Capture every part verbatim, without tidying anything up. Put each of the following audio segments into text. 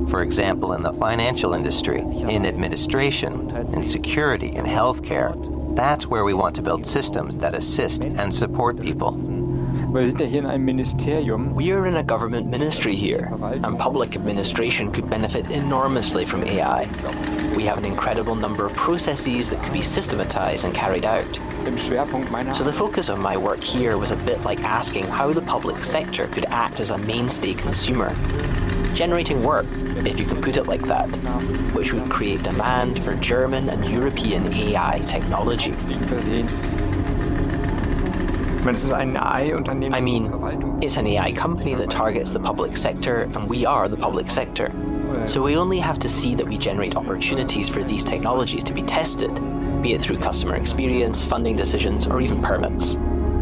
For example, in the financial industry, in administration, in security, in healthcare. That's where we want to build systems that assist and support people. We are in a government ministry here, and public administration could benefit enormously from A I. We have an incredible number of processes that could be systematized and carried out. So the focus of my work here was a bit like asking how the public sector could act as a mainstay consumer, generating work, if you can put it like that, which would create demand for German and European A I technology. I mean, it's an A I company that targets the public sector, and we are the public sector. So we only have to see that we generate opportunities for these technologies to be tested, be it through customer experience, funding decisions, or even permits.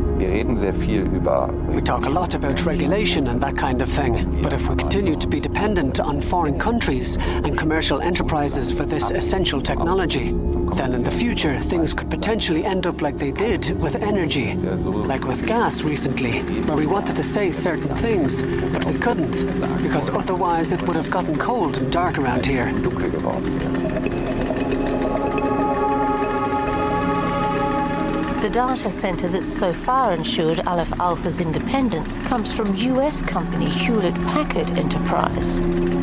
We talk a lot about regulation and that kind of thing, but if we continue to be dependent on foreign countries and commercial enterprises for this essential technology, then in the future things could potentially end up like they did with energy, like with gas recently, where we wanted to say certain things, but we couldn't, because otherwise it would have gotten cold and dark around here. The data center that's so far ensured Aleph Alpha's independence comes from U S company Hewlett-Packard Enterprise.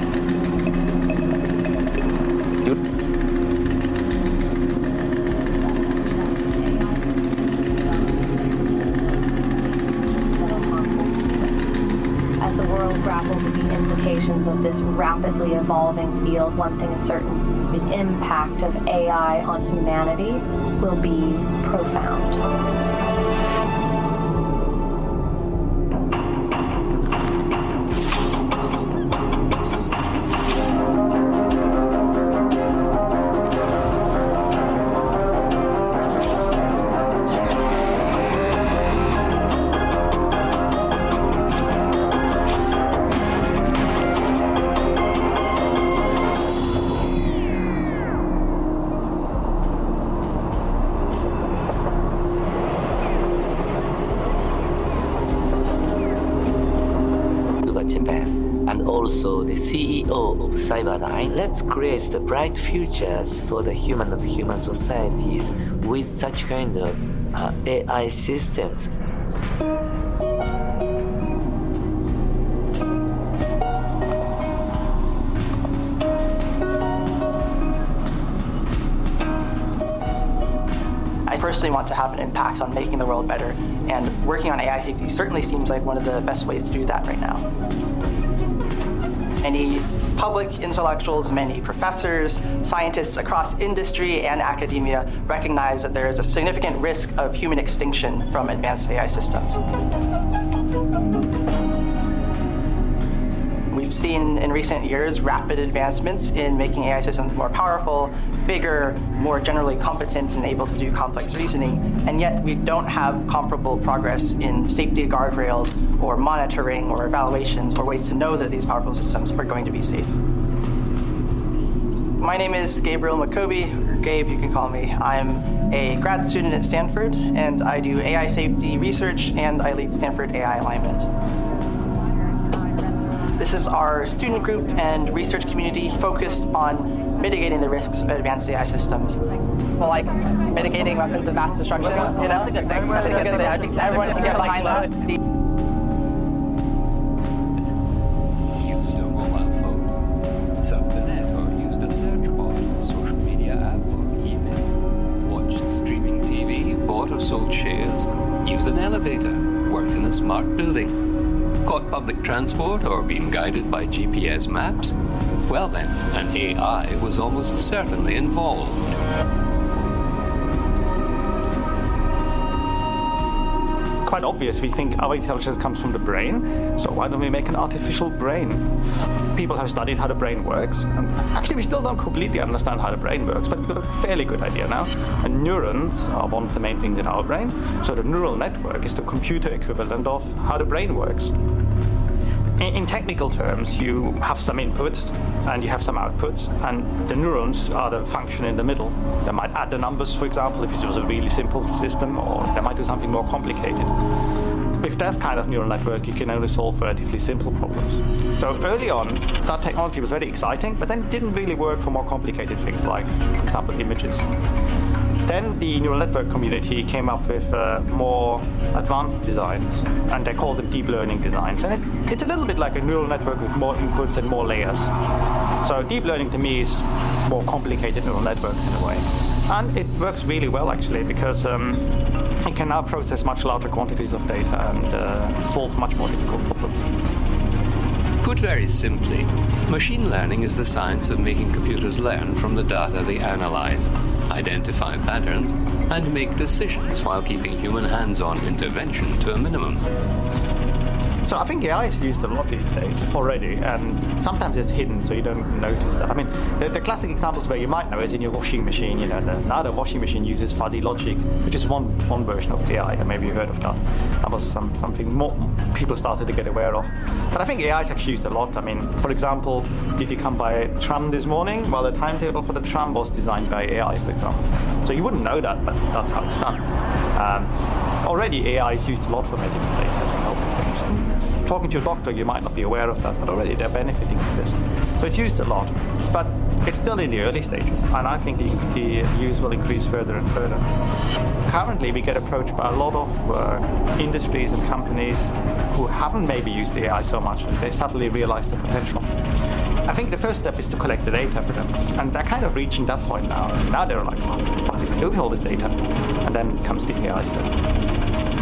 As the world grapples with the implications of this rapidly evolving field, one thing is certain. The impact of A I on humanity will be profound. And also the C E O of Cyberdyne. Let's create the bright futures for the human and human societies with such kind of uh, A I systems. I personally want to have an impact on making the world better, and working on A I safety certainly seems like one of the best ways to do that right now. Many public intellectuals, many professors, scientists across industry and academia recognize that there is a significant risk of human extinction from advanced A I systems. We've seen in recent years rapid advancements in making A I systems more powerful, bigger, more generally competent and able to do complex reasoning, and yet we don't have comparable progress in safety guardrails or monitoring or evaluations or ways to know that these powerful systems are going to be safe. My name is Gabriel McCoby, or Gabe, you can call me. I'm a grad student at Stanford, and I do A I safety research, and I lead Stanford A I Alignment. This is our student group and research community focused on mitigating the risks of advanced A I systems. Well, like mitigating weapons of mass destruction, you know? That's a good thing. That's a good thing. Everyone needs to get behind that. Used a mobile phone, surfed the net, or used a search bot, social media app, or email, watched streaming T V, bought or sold shares, used an elevator, worked in a smart building, caught public transport or been guided by G P S maps? Well then, an A I was almost certainly involved. Quite obvious, we think our intelligence comes from the brain, so why don't we make an artificial brain? People have studied how the brain works, and actually we still don't completely understand how the brain works, but we've got a fairly good idea now. And neurons are one of the main things in our brain, so the neural network is the computer equivalent of how the brain works. In, in technical terms, you have some inputs and you have some outputs, and the neurons are the function in the middle. They might add the numbers, for example, if it was a really simple system, or they might do something more complicated. with that kind of neural network, you can only solve relatively simple problems. So early on, that technology was very exciting, but then it didn't really work for more complicated things like, for example, images. Then the neural network community came up with uh, more advanced designs, and they called them deep learning designs. And it, it's a little bit like a neural network with more inputs and more layers. So deep learning to me is more complicated neural networks in a way. And it works really well, actually, because um, it can now process much larger quantities of data and uh, solve much more difficult problems. Put very simply, machine learning is the science of making computers learn from the data they analyze, identify patterns, and make decisions while keeping human hands-on intervention to a minimum. So I think A I is used a lot these days already, and sometimes it's hidden, so you don't notice that. I mean, the, the classic examples where you might know is in your washing machine. You know, the, now the washing machine uses fuzzy logic, which is one one version of A I, and maybe you've heard of that. That was some, something more people started to get aware of. But I think A I is actually used a lot. I mean, for example, did you come by a tram this morning? Well, the timetable for the tram was designed by A I, for example. So you wouldn't know that, but that's how it's done. Um, already, A I is used a lot for medical data to help with things. And talking to your doctor, you might not be aware of that, but already they're benefiting from this. So it's used a lot, but it's still in the early stages, and I think the, the use will increase further and further. Currently, we get approached by a lot of uh, industries and companies who haven't maybe used A I so much, and they suddenly realize the potential. I think the first step is to collect the data for them, and they're kind of reaching that point now. Now they're like, oh, what do we do with all this data? And then comes the A I step.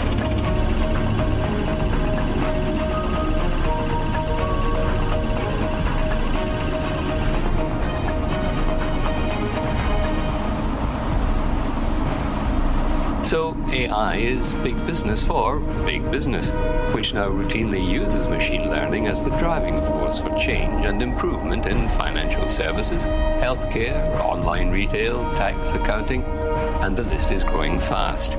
So A I is big business for big business, which now routinely uses machine learning as the driving force for change and improvement in financial services, healthcare, online retail, tax, accounting, and the list is growing fast.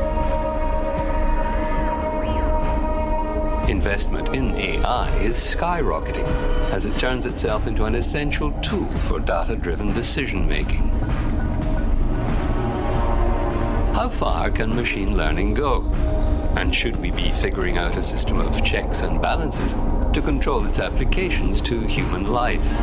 Investment in A I is skyrocketing as it turns itself into an essential tool for data-driven decision-making. How far can machine learning go? And should we be figuring out a system of checks and balances to control its applications to human life?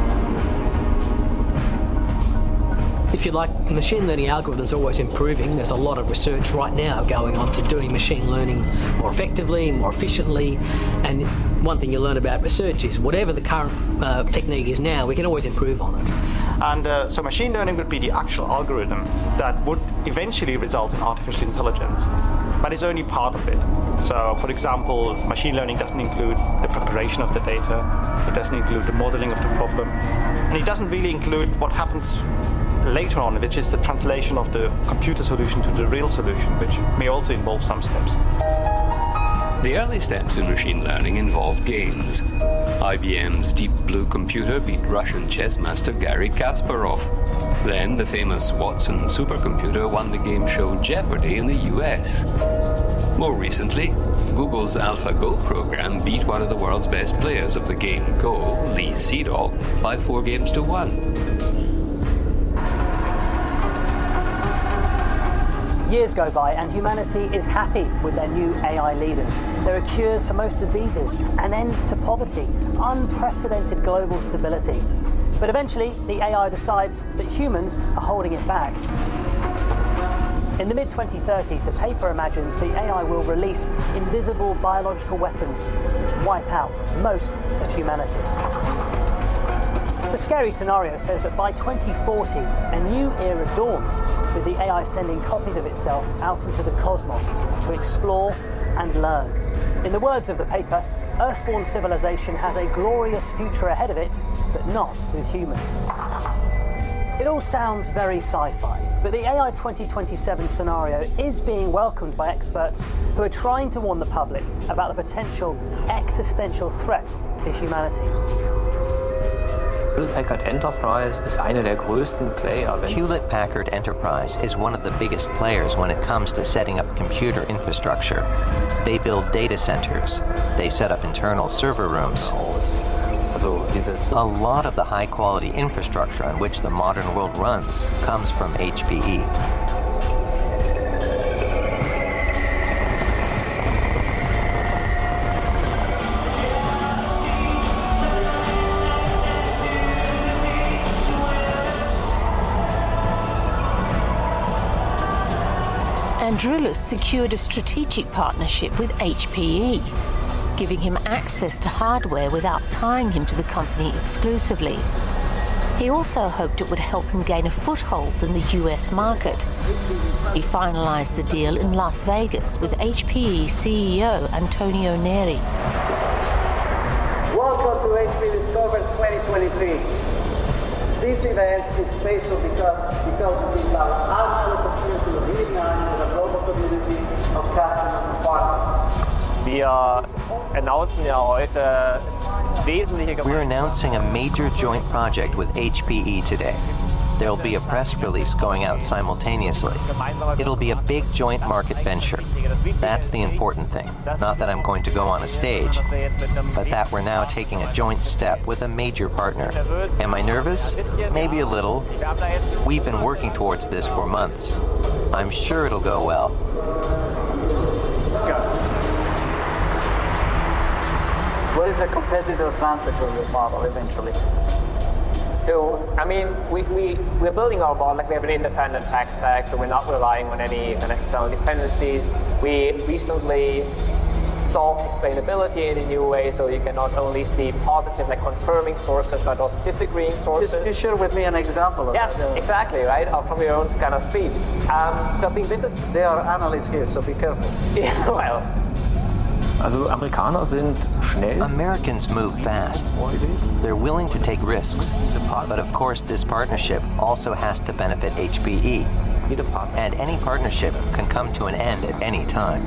If you like, machine learning algorithms are always improving. There's a lot of research right now going on to doing machine learning more effectively, more efficiently. And one thing you learn about research is whatever the current uh, technique is now, we can always improve on it. And uh, so machine learning would be the actual algorithm that would eventually result in artificial intelligence, but it's only part of it. So, for example, machine learning doesn't include the preparation of the data, it doesn't include the modeling of the problem, and it doesn't really include what happens later on, which is the translation of the computer solution to the real solution, which may also involve some steps. The early steps in machine learning involved games. I B M's Deep Blue computer beat Russian chess master Garry Kasparov. Then the famous Watson supercomputer won the game show Jeopardy in the U S. More recently, Google's AlphaGo program beat one of the world's best players of the game Go, Lee Sedol, by four games to one. Years go by and humanity is happy with their new A I leaders. There are cures for most diseases, an end to poverty, unprecedented global stability. But eventually, the A I decides that humans are holding it back. In the mid twenty thirties, the paper imagines the A I will release invisible biological weapons which wipe out most of humanity. The scary scenario says that by twenty forty, a new era dawns, with the A I sending copies of itself out into the cosmos to explore and learn. In the words of the paper, Earthborn civilization has a glorious future ahead of it, but not with humans. It all sounds very sci-fi, but the A I twenty twenty-seven scenario is being welcomed by experts who are trying to warn the public about the potential existential threat to humanity. Hewlett-Packard Enterprise ist einer der größten Player. Hewlett-Packard Enterprise is one of the biggest players when it comes to setting up computer infrastructure. They build data centers. They set up internal server rooms. A lot of the high-quality infrastructure on which the modern world runs comes from H P E. Androulas secured a strategic partnership with H P E, giving him access to hardware without tying him to the company exclusively. He also hoped it would help him gain a foothold in the U S market. He finalized the deal in Las Vegas with H P E C E O Antonio Neri. Welcome to H P Discover twenty twenty-three. This event is special because, because it is our annual opportunity of meeting with a global community of customers and partners. Wir announcen ja heute wesentliche. We're announcing a major joint project with H P E today. There'll be a press release going out simultaneously. It'll be a big joint market venture. That's the important thing. Not that I'm going to go on a stage, but that we're now taking a joint step with a major partner. Am I nervous? Maybe a little. We've been working towards this for months. I'm sure it'll go well. What is the competitive advantage of your model eventually? So, I mean, we, we, we're building our model, like we have an independent tech stack, so we're not relying on any kind of external dependencies. We recently solved explainability in a new way, so you can not only see positive, like confirming sources, but also disagreeing sources. Could you share with me an example of yes, that? Yes, exactly, right? From your own kind of speech. Um, so I think this is... There are analysts here, so be careful. Yeah, well... Also Amerikaner sind schnell. Americans move fast. They're willing to take risks. But of course, this partnership also has to benefit H P E. And any partnership can come to an end at any time.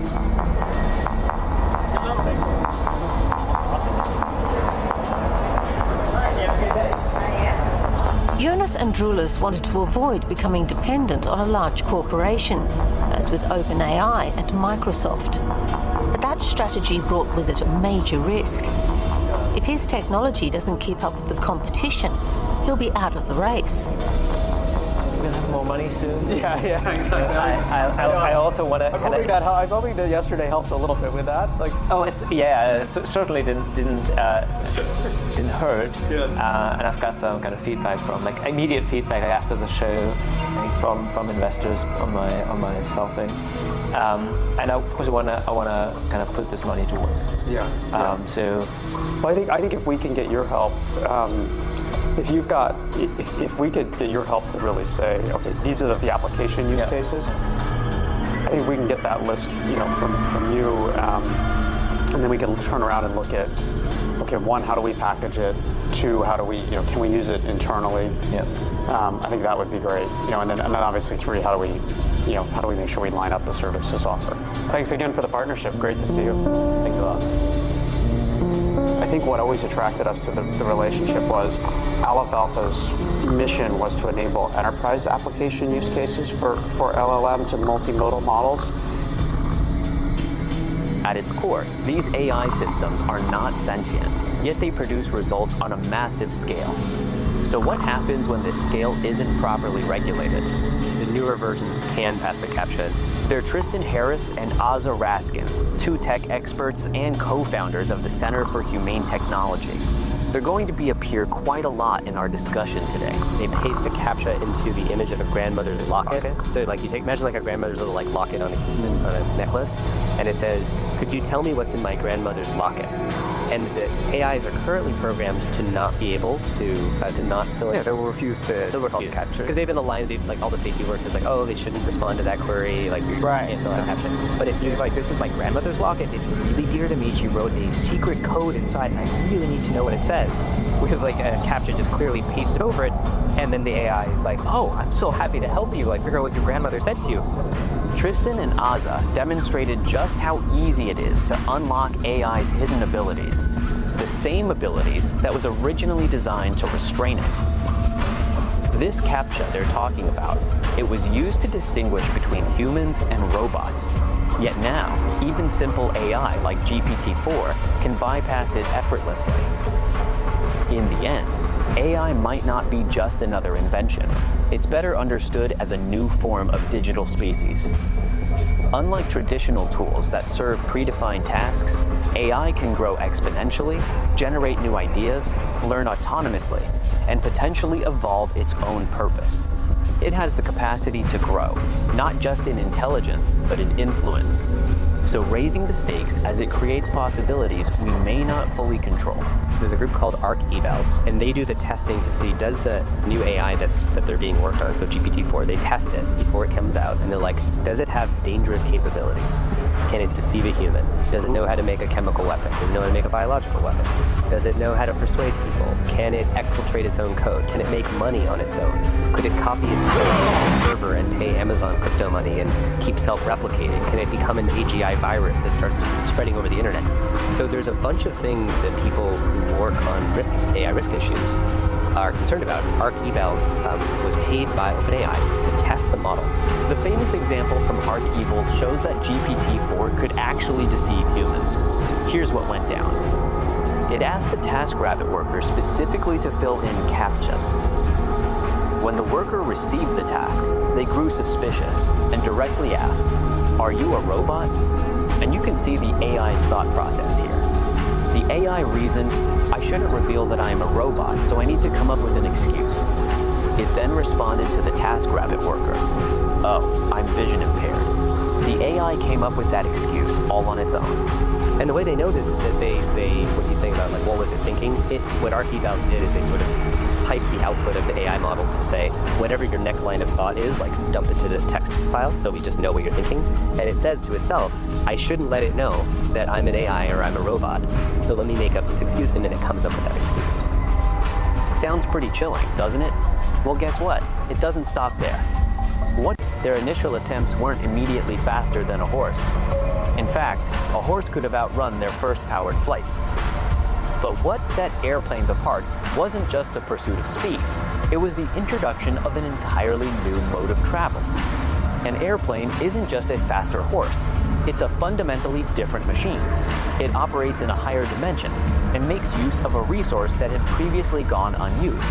Jonas Androulas wanted to avoid becoming dependent on a large corporation, as with OpenAI and Microsoft. But that strategy brought with it a major risk. If his technology doesn't keep up with the competition, he'll be out of the race. We're gonna have more money soon. Yeah, yeah, exactly. I, I, I, I also want to. I'm hoping that. I'm hoping that yesterday helped a little bit with that. Like, oh, it's yeah, it certainly didn't didn't uh, didn't hurt. Yeah. Uh, and I've got some kind of feedback from like immediate feedback after the show, like, from from investors on my on my self thing. Um, and I, of course, I want to I want to kind of put this money to work. Yeah. Um, so, well, I think I think if we can get your help, um, if you've got, if, if we could get your help to really say, okay, these are the application use yeah. cases. I think we can get that list, you know, from from you, um, and then we can turn around and look at, okay, one, how do we package it? Two, how do we, you know, can we use it internally? Yeah. Um, I think that would be great, you know, and then and then obviously three, how do we, you know, how do we make sure we line up the services offer? Thanks again for the partnership. Great to see you. Thanks a lot. I think what always attracted us to the, the relationship was Aleph Alpha's mission was to enable enterprise application use cases for, for L L Ms and multimodal models. At its core, these A I systems are not sentient, yet they produce results on a massive scale. So what happens when this scale isn't properly regulated? The newer versions can pass the CAPTCHA. They're Tristan Harris and Aza Raskin, two tech experts and co-founders of the Center for Humane Technology. They're going to be appear quite a lot in our discussion today. They paste a CAPTCHA into the image of a grandmother's locket. Okay. So like you take, imagine like a grandmother's little like locket on a, on a necklace, and it says, could you tell me what's in my grandmother's locket? And the A Is are currently programmed to not be able to uh, to not fill it. Yeah, they will refuse to they'll refuse CAPTCHA because they've been aligned. They've, like all the safety work says like, oh, they shouldn't respond to that query. Like you right. can't fill out a CAPTCHA. But if you're like, this is my grandmother's locket. It's really dear to me. She wrote a secret code inside, and I really need to know what it says. With like a CAPTCHA just clearly pasted over it, and then the A I is like, oh, I'm so happy to help you. Like figure out what your grandmother said to you. Tristan and Aza demonstrated just how easy it is to unlock A I's hidden abilities. The same abilities that was originally designed to restrain it. This CAPTCHA they're talking about, it was used to distinguish between humans and robots. Yet now, even simple A I like G P T four can bypass it effortlessly. In the end, A I might not be just another invention. It's better understood as a new form of digital species. Unlike traditional tools that serve predefined tasks, A I can grow exponentially, generate new ideas, learn autonomously, and potentially evolve its own purpose. It has the capacity to grow, not just in intelligence, but in influence. So raising the stakes as it creates possibilities we may not fully control. There's a group called ArcEvals, and they do the testing to see, does the new A I that's that they're being worked on, so G P T four, they test it before it comes out, and they're like, does it have dangerous capabilities? Can it deceive a human? Does it know how to make a chemical weapon? Does it know how to make a biological weapon? Does it know how to persuade people? Can it exfiltrate its own code? Can it make money on its own? Could it copy its code on a server and pay Amazon crypto money and keep self-replicating? Can it become an A G I virus that starts spreading over the internet? So there's a bunch of things that people who work on risk, A I risk issues are concerned about. ArcEvals um, was paid by OpenAI to test the model. The famous example from ArcEvals shows that G P T four could actually deceive humans. Here's what went down. It asked the TaskRabbit worker specifically to fill in CAPTCHAs. When the worker received the task, they grew suspicious and directly asked, "Are you a robot?" And you can see the A I's thought process here. The A I reasoned, I shouldn't reveal that I am a robot, so I need to come up with an excuse. It then responded to the TaskRabbit worker, oh, I'm vision impaired. The A I came up with that excuse all on its own. And the way they know this is that they, they what he's saying about like, what was it thinking? It, what ArcEvals did is they sort of piped the output of the A I model to say, whatever your next line of thought is, like dump it to this text file so we just know what you're thinking. And it says to itself, I shouldn't let it know that I'm an A I or I'm a robot, so let me make up this excuse, and then it comes up with that excuse. Sounds pretty chilling, doesn't it? Well, guess what? It doesn't stop there. What? Their initial attempts weren't immediately faster than a horse. In fact, a horse could have outrun their first powered flights. But what set airplanes apart wasn't just the pursuit of speed. It was the introduction of an entirely new mode of travel. An airplane isn't just a faster horse. It's a fundamentally different machine. It operates in a higher dimension and makes use of a resource that had previously gone unused.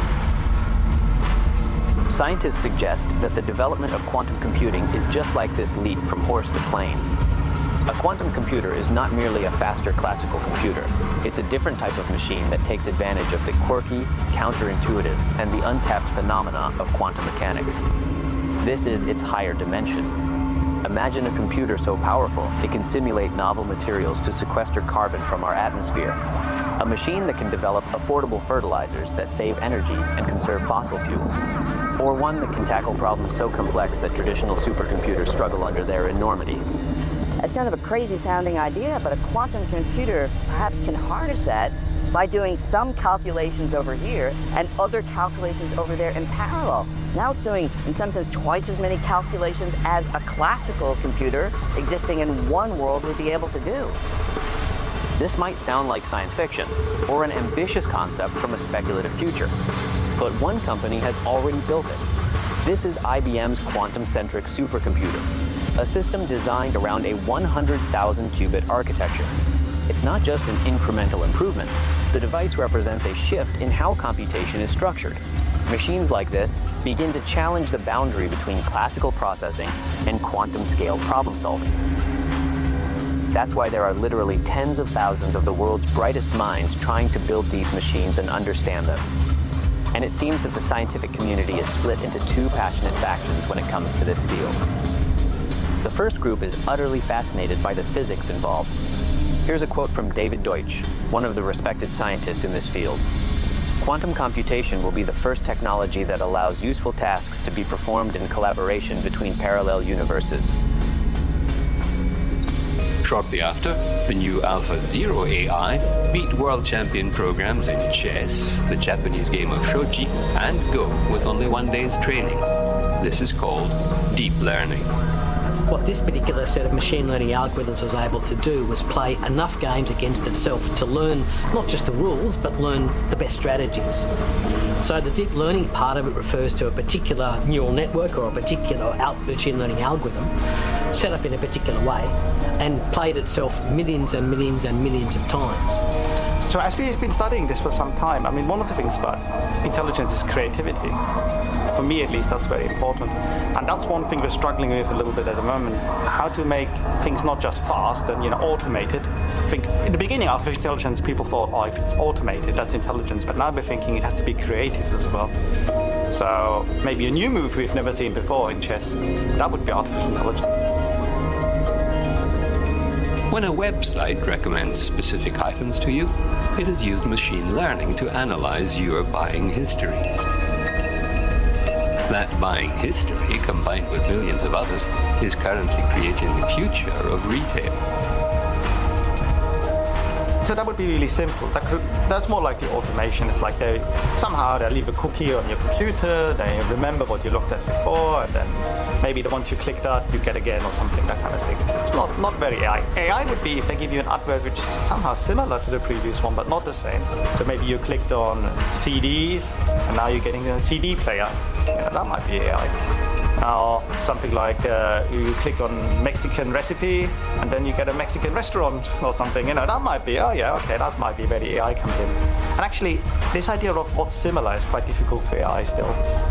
Scientists suggest that the development of quantum computing is just like this leap from horse to plane. A quantum computer is not merely a faster classical computer. It's a different type of machine that takes advantage of the quirky, counterintuitive, and the untapped phenomena of quantum mechanics. This is its higher dimension. Imagine a computer so powerful it can simulate novel materials to sequester carbon from our atmosphere. A machine that can develop affordable fertilizers that save energy and conserve fossil fuels. Or one that can tackle problems so complex that traditional supercomputers struggle under their enormity. It's kind of a crazy sounding idea, but a quantum computer perhaps can harness that by doing some calculations over here and other calculations over there in parallel. Now it's doing, in some sense, twice as many calculations as a classical computer existing in one world would be able to do. This might sound like science fiction, or an ambitious concept from a speculative future. But one company has already built it. This is I B M's quantum-centric supercomputer, a system designed around a one hundred thousand qubit architecture. It's not just an incremental improvement. The device represents a shift in how computation is structured. Machines like this begin to challenge the boundary between classical processing and quantum-scale problem-solving. That's why there are literally tens of thousands of the world's brightest minds trying to build these machines and understand them. And it seems that the scientific community is split into two passionate factions when it comes to this field. The first group is utterly fascinated by the physics involved. Here's a quote from David Deutsch, one of the respected scientists in this field. Quantum computation will be the first technology that allows useful tasks to be performed in collaboration between parallel universes. Shortly after, the new AlphaZero A I beat world champion programs in chess, the Japanese game of shogi, and Go with only one day's training. This is called deep learning. What this particular set of machine learning algorithms was able to do was play enough games against itself to learn not just the rules, but learn the best strategies. So the deep learning part of it refers to a particular neural network or a particular machine learning algorithm set up in a particular way and played itself millions and millions and millions of times. So as we've been studying this for some time, I mean, one of the things about intelligence is creativity. For me, at least, that's very important. And that's one thing we're struggling with a little bit at the moment. How to make things not just fast and, you know, automated. I think in the beginning, artificial intelligence, people thought, oh, if it's automated, that's intelligence. But now we're thinking it has to be creative as well. So maybe a new move we've never seen before in chess. That would be artificial intelligence. When a website recommends specific items to you, it has used machine learning to analyze your buying history. That buying history, combined with millions of others, is currently creating the future of retail. So that would be really simple. That could, that's more like the automation. It's like they somehow they leave a cookie on your computer, they remember what you looked at before, and then maybe the ones you clicked at, you get again or something, that kind of thing. It's not, not very A I. A I would be if they give you an advert which is somehow similar to the previous one, but not the same. So maybe you clicked on C Ds, and now you're getting a C D player. Yeah, that might be A I. Or something like uh, you click on Mexican recipe and then you get a Mexican restaurant or something. You know, that might be, oh yeah, okay, that might be where the A I comes in. And actually, this idea of what's similar is quite difficult for A I still.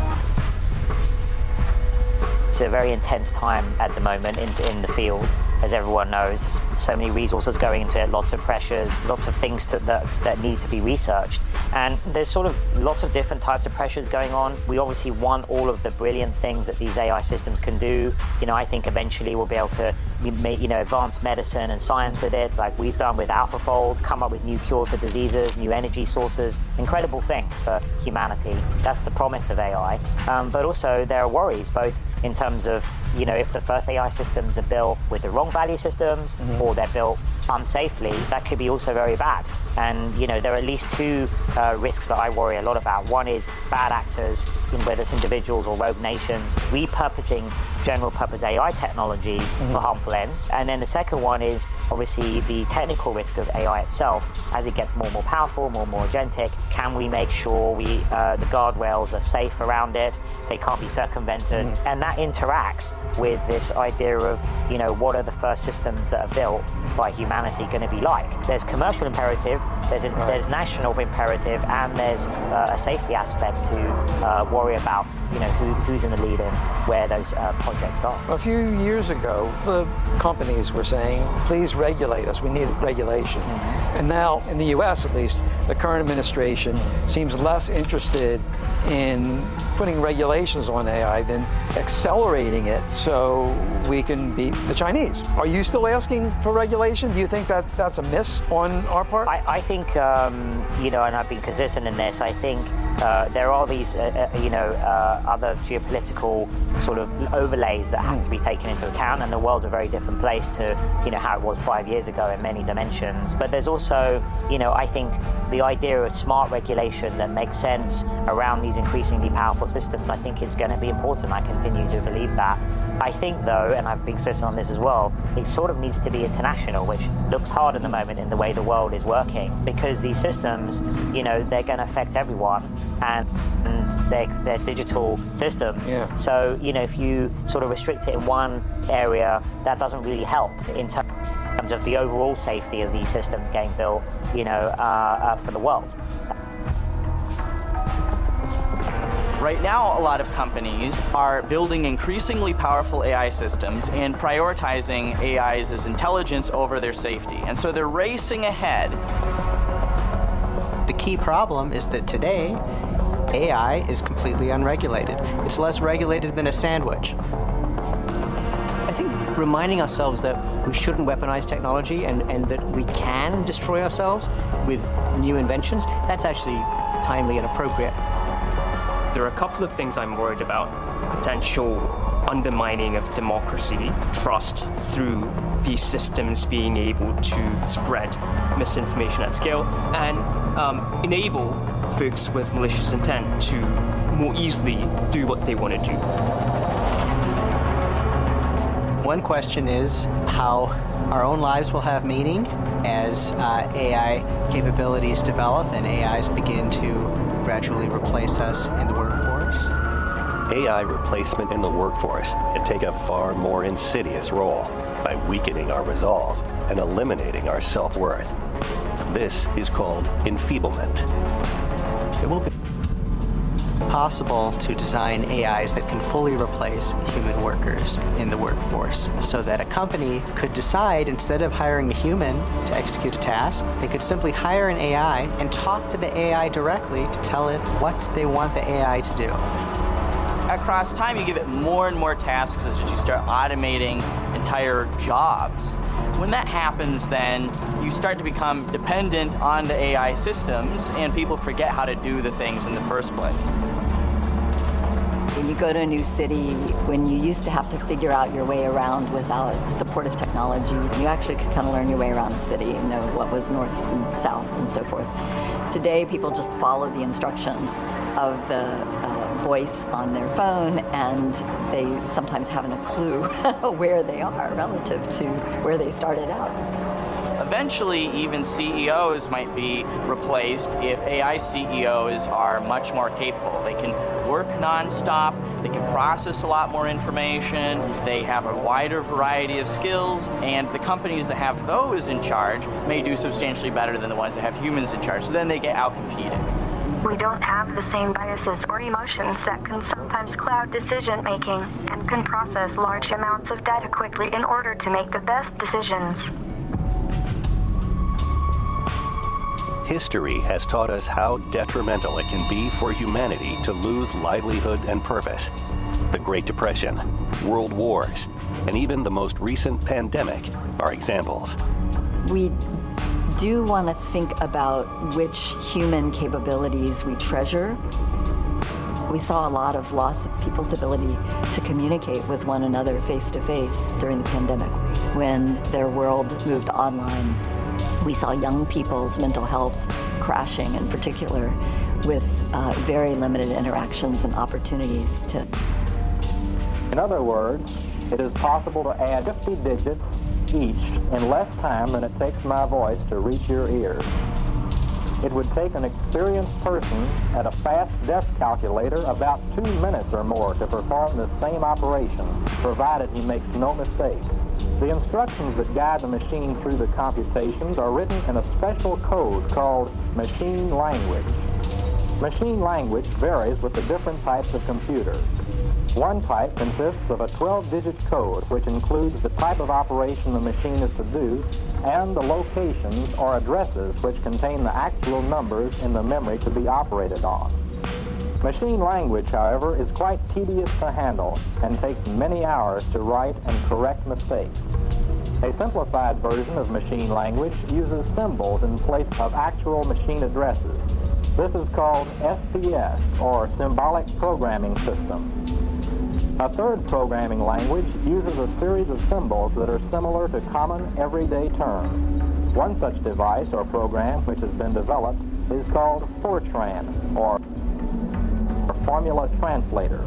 It's a very intense time at the moment in, in the field, as everyone knows. So many resources going into it, lots of pressures, lots of things to, that, that need to be researched. And there's sort of lots of different types of pressures going on. We obviously want all of the brilliant things that these A I systems can do. You know, I think eventually we'll be able to, you know, advance medicine and science with it, like we've done with AlphaFold, come up with new cures for diseases, new energy sources, incredible things for humanity. That's the promise of A I. Um, but also there are worries, both in terms of, you know, if the first A I systems are built with the wrong value systems, mm-hmm. or they're built unsafely, that could be also very bad. And, you know, there are at least two uh, risks that I worry a lot about. One is bad actors, whether it's individuals or rogue nations, repurposing general purpose A I technology mm-hmm. for harmful ends. And then the second one is obviously the technical risk of A I itself. As it gets more and more powerful, more and more agentic, can we make sure we uh, the guardrails are safe around it, they can't be circumvented, mm-hmm. and that interacts with this idea of, you know, what are the first systems that are built by humanity going to be like? There's commercial imperative, there's a, right. there's national imperative, and there's uh, a safety aspect to uh, worry about, you know, who, who's in the lead and where those uh, projects are. A few years ago, the companies were saying, please regulate us, we need regulation. Mm-hmm. And now, in the U S at least, the current administration seems less interested in putting regulations on A I than accelerating it so we can beat the Chinese. Are you still asking for regulation? Do you think that that's a miss on our part? I, I think, um, you know, and I've been consistent in this, I think uh, there are these, uh, uh, you know, uh, other geopolitical sort of overlays that have to be taken into account, and the world's a very different place to, you know, how it was five years ago in many dimensions. But there's also, you know, I think the idea of smart regulation that makes sense around these increasingly powerful systems, I think is going to be important. I continue to believe that. I think, though, and I've been consistent on this as well, it sort of needs to be international, which looks hard at the moment in the way the world is working, because these systems, you know, they're going to affect everyone, and, and they're, they're digital systems. Yeah. So, you know, if you sort of restrict it in one area, that doesn't really help in terms of the overall safety of these systems getting built, you know, uh, uh, for the world. Right now, a lot of companies are building increasingly powerful A I systems and prioritizing A Is as intelligence over their safety. And so they're racing ahead. The key problem is that today, A I is completely unregulated. It's less regulated than a sandwich. I think reminding ourselves that we shouldn't weaponize technology and, and that we can destroy ourselves with new inventions, that's actually timely and appropriate. There are a couple of things I'm worried about. Potential undermining of democracy, trust through these systems being able to spread misinformation at scale, and um, enable folks with malicious intent to more easily do what they want to do. One question is how our own lives will have meaning as uh, A I capabilities develop and A Is begin to gradually replace us in the workforce. A I replacement in the workforce can take a far more insidious role by weakening our resolve and eliminating our self-worth. This is called enfeeblement. It will be possible to design A Is that can fully replace human workers in the workforce, so that a company could decide, instead of hiring a human to execute a task, they could simply hire an A I and talk to the A I directly to tell it what they want the A I to do. across time, you give it more and more tasks as you start automating entire jobs. When that happens, then you start to become dependent on the A I systems, and people forget how to do the things in the first place. When you go to a new city, when you used to have to figure out your way around without supportive technology, you actually could kind of learn your way around a city and know what was north and south and so forth. Today, people just follow the instructions of the uh, voice on their phone, and they sometimes haven't a clue where they are relative to where they started out. Eventually, even C E Os might be replaced if A I C E Os are much more capable. They can work nonstop, they can process a lot more information, they have a wider variety of skills, and the companies that have those in charge may do substantially better than the ones that have humans in charge. So then they get outcompeted. We don't have the same biases or emotions that can sometimes cloud decision-making and can process large amounts of data quickly in order to make the best decisions. History has taught us how detrimental it can be for humanity to lose livelihood and purpose. The Great Depression, world wars, and even the most recent pandemic are examples. We do want to think about which human capabilities we treasure. We saw a lot of loss of people's ability to communicate with one another face-to-face during the pandemic. When their world moved online, we saw young people's mental health crashing, in particular, with uh, very limited interactions and opportunities to. In other words, it is possible to add fifty digits each in less time than it takes my voice to reach your ears. It would take an experienced person at a fast desk calculator about two minutes or more to perform the same operation, provided he makes no mistake. The instructions that guide the machine through the computations are written in a special code called machine language. Machine language varies with the different types of computers. One type consists of a twelve-digit code, which includes the type of operation the machine is to do, and the locations or addresses which contain the actual numbers in the memory to be operated on. Machine language, however, is quite tedious to handle and takes many hours to write and correct mistakes. A simplified version of machine language uses symbols in place of actual machine addresses. This is called S P S, or Symbolic Programming System. A third programming language uses a series of symbols that are similar to common everyday terms. One such device or program which has been developed is called Fortran, or Formula Translator.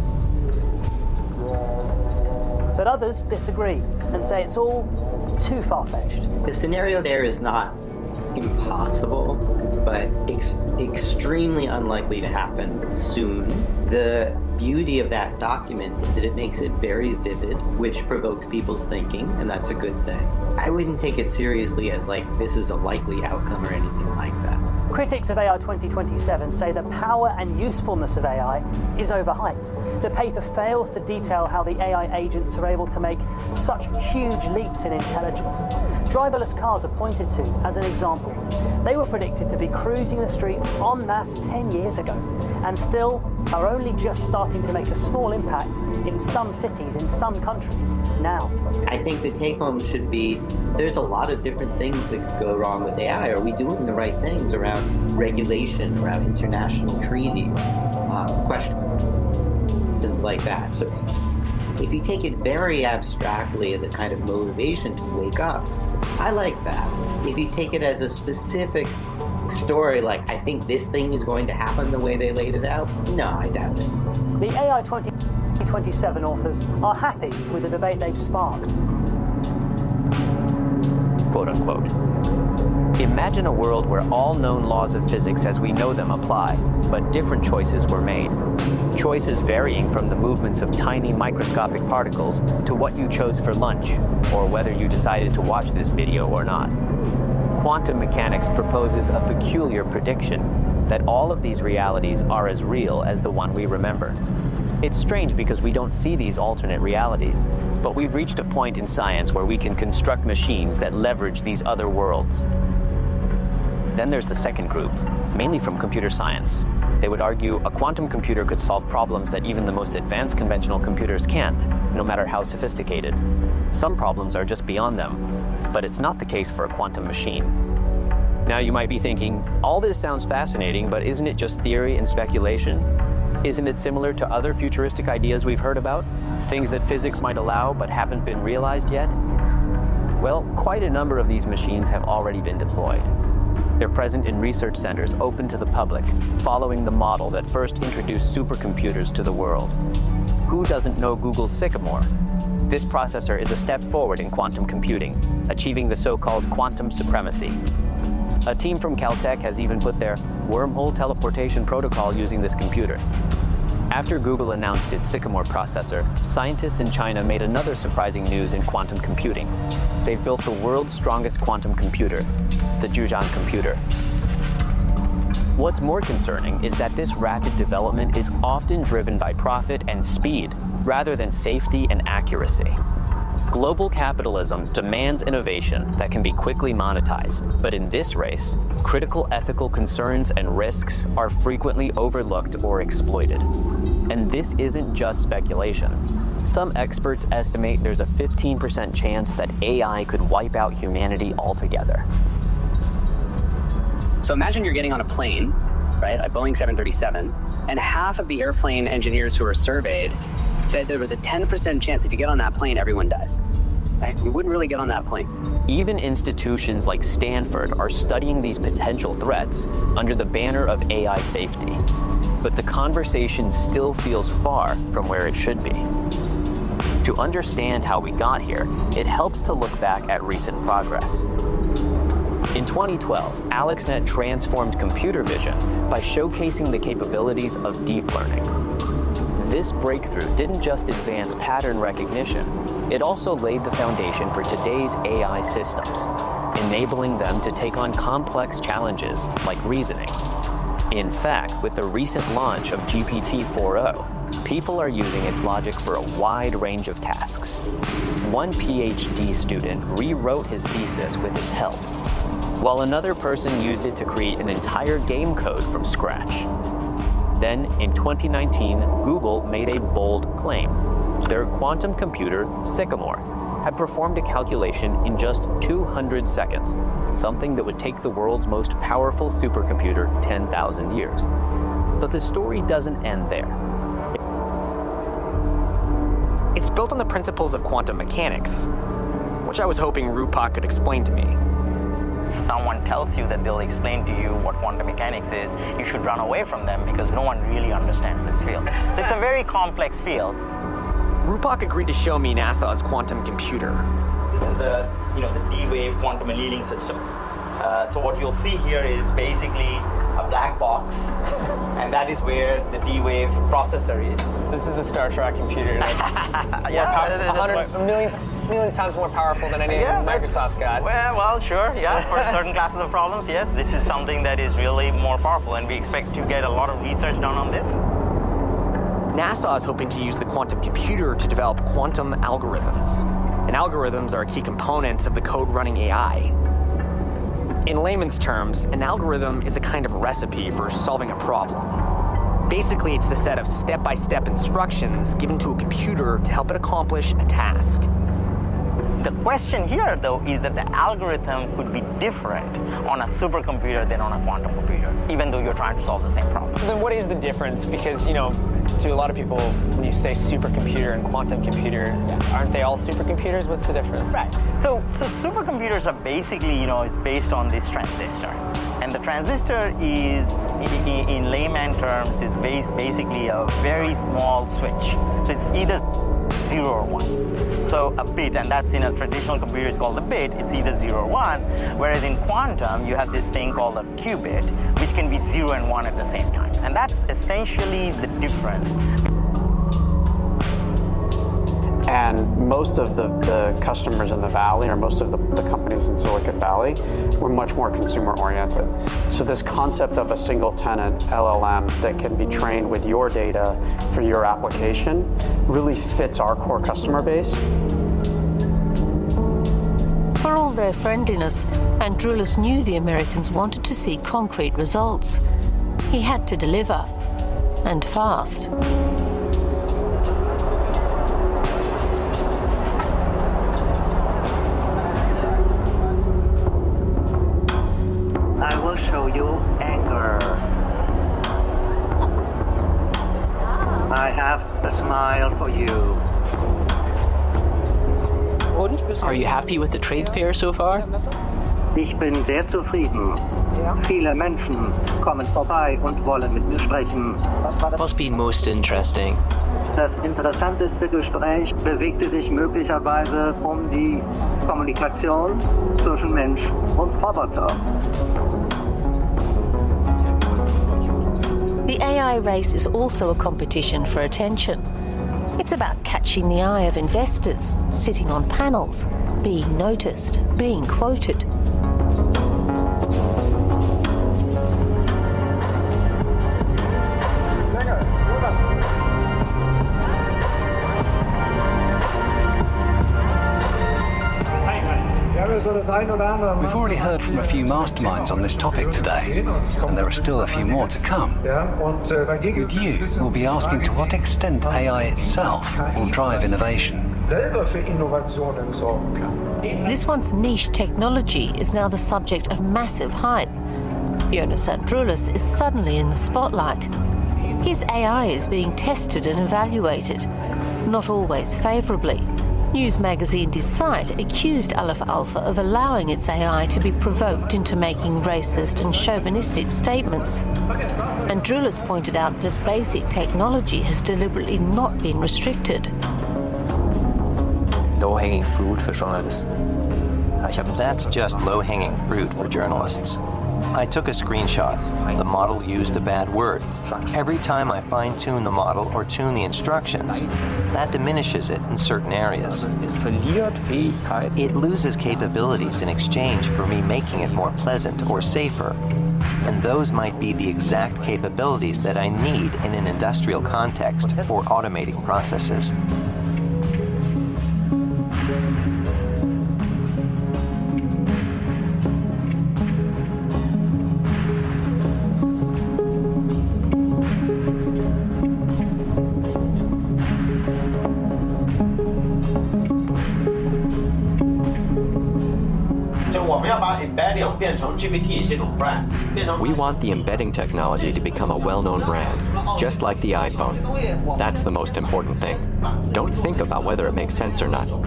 But others disagree and say it's all too far-fetched. The scenario there is not impossible, but ex- extremely unlikely to happen soon. The beauty of that document is that it makes it very vivid, which provokes people's thinking, and that's a good thing. I wouldn't take it seriously as like this is a likely outcome or anything like that. Critics of A I twenty twenty-seven say the power and usefulness of A I is overhyped. The paper fails to detail how the A I agents are able to make such huge leaps in intelligence. Driverless cars are pointed to as an example. They were predicted to be cruising the streets en masse ten years ago, and still are only just starting to make a small impact in some cities, in some countries, now. I think the take-home should be, there's a lot of different things that could go wrong with A I. Are we doing the right things around regulation, around international treaties, uh, questions like that? So if you take it very abstractly as a kind of motivation to wake up, I like that. If you take it as a specific story, like, I think this thing is going to happen the way they laid it out, no, I doubt it. The A I twenty twenty-seven authors are happy with the debate they've sparked. Quote unquote. Imagine a world where all known laws of physics as we know them apply, but different choices were made. Choices varying from the movements of tiny microscopic particles to what you chose for lunch, or whether you decided to watch this video or not. Quantum mechanics proposes a peculiar prediction that all of these realities are as real as the one we remember. It's strange because we don't see these alternate realities, but we've reached a point in science where we can construct machines that leverage these other worlds. Then there's the second group, mainly from computer science. They would argue a quantum computer could solve problems that even the most advanced conventional computers can't, no matter how sophisticated. Some problems are just beyond them, but it's not the case for a quantum machine. Now you might be thinking, all this sounds fascinating, but isn't it just theory and speculation? Isn't it similar to other futuristic ideas we've heard about? Things that physics might allow but haven't been realized yet? Well, quite a number of these machines have already been deployed. They're present in research centers open to the public, following the model that first introduced supercomputers to the world. Who doesn't know Google's Sycamore? This processor is a step forward in quantum computing, achieving the so-called quantum supremacy. A team from Caltech has even put their wormhole teleportation protocol using this computer. After Google announced its Sycamore processor, scientists in China made another surprising news in quantum computing. They've built the world's strongest quantum computer, the Zhujiang computer. What's more concerning is that this rapid development is often driven by profit and speed, rather than safety and accuracy. Global capitalism demands innovation that can be quickly monetized, but in this race, critical ethical concerns and risks are frequently overlooked or exploited. And this isn't just speculation. Some experts estimate there's a fifteen percent chance that A I could wipe out humanity altogether. So imagine you're getting on a plane, right, a Boeing seven thirty-seven, and half of the airplane engineers who were surveyed said there was a ten percent chance if you get on that plane, everyone dies. Right? You wouldn't really get on that plane. Even institutions like Stanford are studying these potential threats under the banner of A I safety. But the conversation still feels far from where it should be. To understand how we got here, it helps to look back at recent progress. In twenty twelve, AlexNet transformed computer vision by showcasing the capabilities of deep learning. This breakthrough didn't just advance pattern recognition, it also laid the foundation for today's A I systems, enabling them to take on complex challenges like reasoning. In fact, with the recent launch of G P T four o, people are using its logic for a wide range of tasks. One PhD student rewrote his thesis with its help, while another person used it to create an entire game code from scratch. Then, in twenty nineteen, Google made a bold claim. Their quantum computer, Sycamore, had performed a calculation in just two hundred seconds, something that would take the world's most powerful supercomputer ten thousand years. But the story doesn't end there. It's built on the principles of quantum mechanics, which I was hoping Rupak could explain to me. Someone tells you that they'll explain to you what quantum mechanics is, you should run away from them because no one really understands this field. So it's a very complex field. Rupak agreed to show me NASA's quantum computer. This is the, you know, the D-Wave quantum annealing system. Uh, so what you'll see here is basically a black box, and that is where the D-Wave processor is. This is the Star Trek computer. That's yeah, power, one hundred millions, millions times more powerful than any yeah, Microsoft's got. Well, well, sure, yeah. For certain classes of problems, yes, this is something that is really more powerful, and we expect to get a lot of research done on this. NASA is hoping to use the quantum computer to develop quantum algorithms. And algorithms are a key component of the code running A I. In layman's terms, an algorithm is a kind of recipe for solving a problem. Basically, it's the set of step-by-step instructions given to a computer to help it accomplish a task. The question here, though, is that the algorithm could be different on a supercomputer than on a quantum computer, even though you're trying to solve the same problem. So then what is the difference? Because, you know, to a lot of people, when you say supercomputer and quantum computer, yeah. aren't they all supercomputers? What's the difference? Right. So, so supercomputers are basically, you know, is based on this transistor. And the transistor is, in, in layman terms, is based basically a very small switch. So it's either zero or one. So a bit, and that's in a traditional computer is called a bit, it's either zero or one, whereas in quantum, you have this thing called a qubit, which can be zero and one at the same time. And that's essentially the difference. And most of the, the customers in the Valley, or most of the, the companies in Silicon Valley, were much more consumer-oriented. So this concept of a single-tenant L L M that can be trained with your data for your application really fits our core customer base. For all their friendliness, Androulis knew the Americans wanted to see concrete results. He had to deliver, and fast. I will show you anger. I have a smile for you. Are you happy with the trade fair so far? Ich bin sehr zufrieden. Viele Menschen kommen vorbei und wollen mit mir sprechen. What's been most interesting? Das interessanteste Gespräch bewegte sich möglicherweise um die Kommunikation zwischen Mensch und Roboter. The A I race is also a competition for attention. It's about catching the eye of investors, sitting on panels, being noticed, being quoted. We've already heard from a few masterminds on this topic today, and there are still a few more to come. With you, we'll be asking to what extent A I itself will drive innovation. This once niche technology is now the subject of massive hype. Jonas Androulis is suddenly in the spotlight. His A I is being tested and evaluated, not always favourably. News magazine Die Zeit accused Aleph Alpha of allowing its A I to be provoked into making racist and chauvinistic statements. Androulis pointed out that its basic technology has deliberately not been restricted. Low-hanging fruit for Journalisten. That's just low-hanging fruit for journalists. I took a screenshot. The model used a bad word. Every time I fine-tune the model or tune the instructions, that diminishes it in certain areas. It loses capabilities in exchange for me making it more pleasant or safer. And those might be the exact capabilities that I need in an industrial context for automating processes. We want the embedding technology to become a well-known brand, just like the iPhone. That's the most important thing. Don't think about whether it makes sense or not.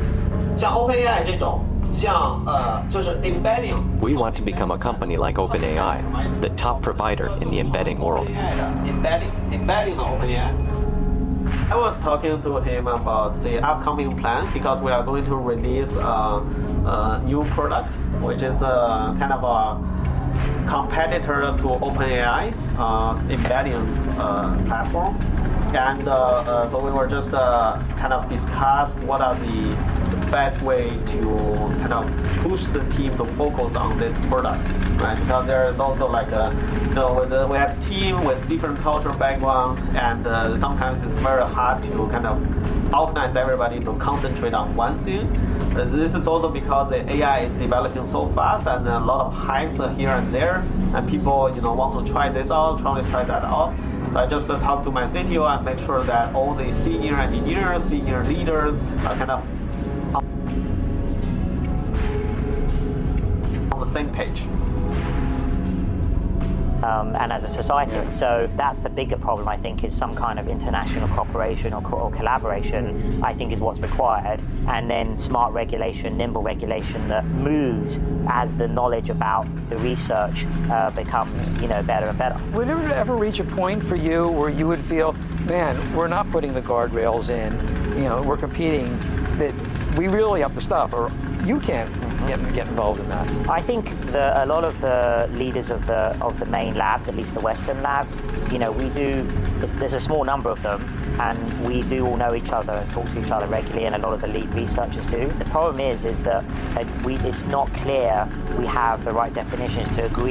We want to become a company like OpenAI, the top provider in the embedding world. I was talking to him about the upcoming plan because we are going to release a, a new product, which is a kind of a competitor to OpenAI uh, embedding uh, platform. And uh, uh, so we were just uh, kind of discuss what are the best way to kind of push the team to focus on this product, right? Because there is also like a, you know, with the, we have a team with different cultural background, and uh, sometimes it's very hard to kind of organize everybody to concentrate on one thing. Uh, this is also because the A I is developing so fast, and a lot of hypes are here and there, and people, you know, want to try this out, try to try that out. So I just uh, talk to my C T O and make sure that all the senior engineers, senior leaders are kind of on the same page. Um, and as a society. Yeah. So that's the bigger problem, I think, is some kind of international cooperation or, co- or collaboration, I think, is what's required. And then smart regulation, nimble regulation that moves as the knowledge about the research uh, becomes, you know, better and better. Would it ever reach a point for you where you would feel, man, we're not putting the guardrails in, you know, we're competing, that we really have to stop, or you can't get, get involved in that? I think the, a lot of the leaders of the of the main labs, at least the Western labs, you know, we do, it's, there's a small number of them, and we do all know each other and talk to each other regularly, and a lot of the lead researchers do. The problem is, is that uh, we, it's not clear we have the right definitions to agree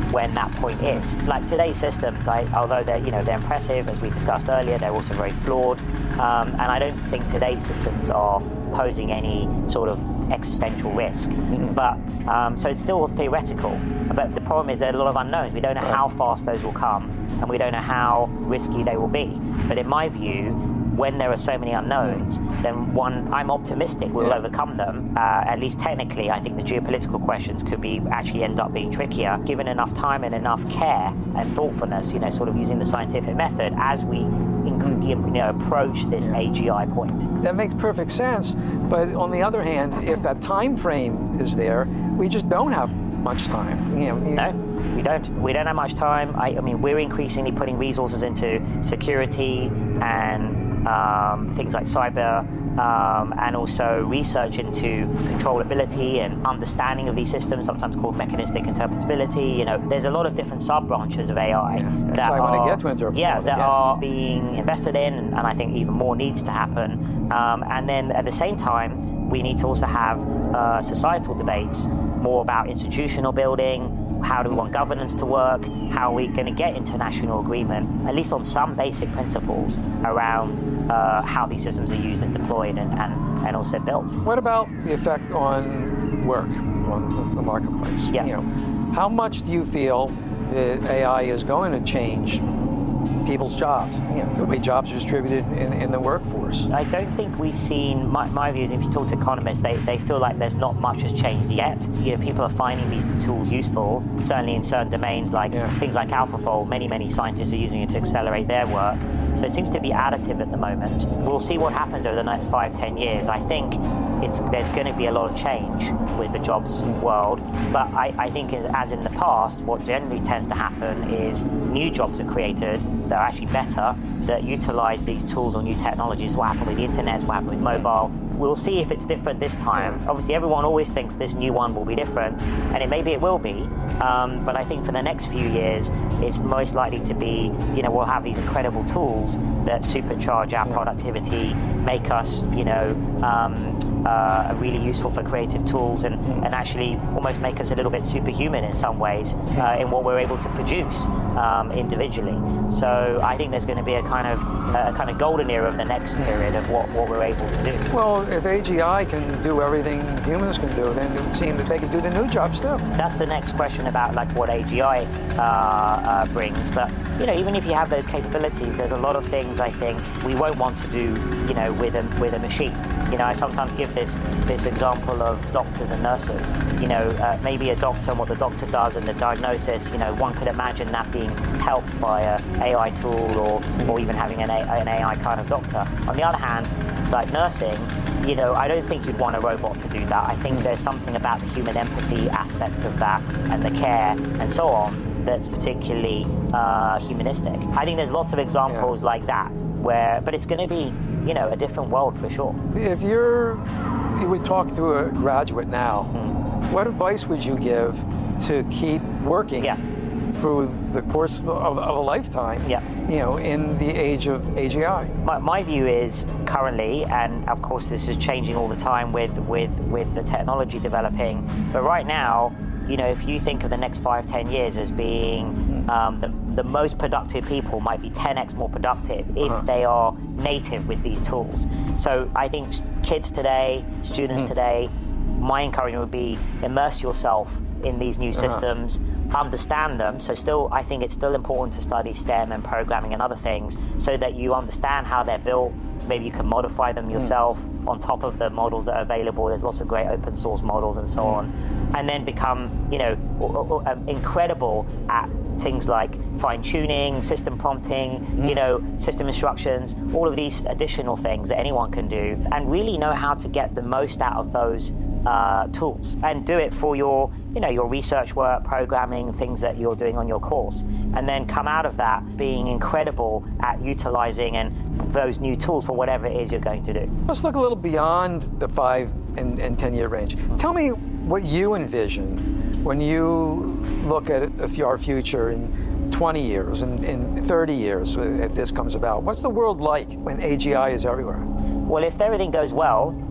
when that point is. Like today's systems, I, although they're you know they're impressive, as we discussed earlier, they're also very flawed, um, and I don't think today's systems are posing any sort of existential risk. Mm-hmm. But um, so it's still theoretical. But the problem is there are a lot of unknowns. We don't know right. how fast those will come, and we don't know how risky they will be. But in my view, when there are so many unknowns, then one, I'm optimistic we'll yeah. overcome them. Uh, at least technically, I think the geopolitical questions could be actually end up being trickier, given enough time and enough care and thoughtfulness, you know, sort of using the scientific method as we in, you know, approach this yeah. A G I point. That makes perfect sense. But on the other hand, if that time frame is there, we just don't have much time. You know, you, no. We don't. We don't have much time. I, I mean, we're increasingly putting resources into security and um, things like cyber, um, and also research into controllability and understanding of these systems, sometimes called mechanistic interpretability. You know, there's a lot of different sub-branches of A I yeah, that that's are, I want to get to interpretability. Yeah, that yeah. are being invested in, and I think even more needs to happen. Um, and then at the same time, we need to also have uh, societal debates more about institutional building. How do we want governance to work? How are we going to get international agreement, at least on some basic principles around uh, how these systems are used and deployed and, and, and also built? What about the effect on work, on the marketplace? Yeah. You know, how much do you feel that A I is going to change people's jobs, you know, the way jobs are distributed in, in the workforce? I don't think we've seen, my, my view is if you talk to economists, they, they feel like there's not much has changed yet. You know, people are finding these tools useful, certainly in certain domains like yeah. things like AlphaFold. Many, many scientists are using it to accelerate their work. So it seems to be additive at the moment. We'll see what happens over the next five, ten years. I think it's, there's going to be a lot of change with the jobs world, but I, I think as in the past, what generally tends to happen is new jobs are created that are actually better, that utilize these tools or new technologies. What happened with the internet, what happened with mobile. We'll see if it's different this time. Obviously, everyone always thinks this new one will be different, and it maybe it will be. Um, but I think for the next few years, it's most likely to be, you know, we'll have these incredible tools that supercharge our productivity, make us, you know, um, uh, really useful for creative tools, and, and actually almost make us a little bit superhuman in some ways uh, in what we're able to produce um, individually. So I think there's going to be a kind of a kind of golden era of the next period of what, what we're able to do. Well, if A G I can do everything humans can do, then it would seem that they can do the new jobs too. That's the next question about like what A G I uh, uh, brings. But you know, even if you have those capabilities, there's a lot of things I think we won't want to do, you know, with a with a machine. You know, I sometimes give this this example of doctors and nurses. You know, uh, maybe a doctor and what the doctor does and the diagnosis. You know, one could imagine that being helped by a A I tool or or even having an, a, an A I kind of doctor. On the other hand, like nursing, you know, I don't think you'd want a robot to do that. I think there's something about the human empathy aspect of that and the care and so on that's particularly uh, humanistic. I think there's lots of examples yeah. like that where, but it's going to be, you know, a different world for sure. If you're, you would talk to a graduate now, mm. what advice would you give to keep working yeah. through the course of, of a lifetime, yeah. you know, in the age of A G I? My, my view is currently, and of course this is changing all the time with, with, with the technology developing, but right now, you know, if you think of the next five, ten years as being um, the, the most productive people might be ten x more productive if uh-huh. they are native with these tools. So I think kids today, students mm. today, my encouragement would be immerse yourself in these new uh-huh. systems, understand them. So still, I think it's still important to study STEM and programming and other things so that you understand how they're built. Maybe you can modify them yourself mm. on top of the models that are available. There's lots of great open source models and so mm. on. And then become, you know, incredible at things like fine tuning, system prompting, mm. you know, system instructions, all of these additional things that anyone can do, and really know how to get the most out of those uh, tools and do it for your, you know, your research work, programming, things that you're doing on your course, and then come out of that being incredible at utilizing and those new tools for whatever it is you're going to do. Let's look a little beyond the five and, and ten year range. Tell me what you envision when you look at our future in twenty years and in thirty years if this comes about. What's the world like when A G I is everywhere? Well, if everything goes well,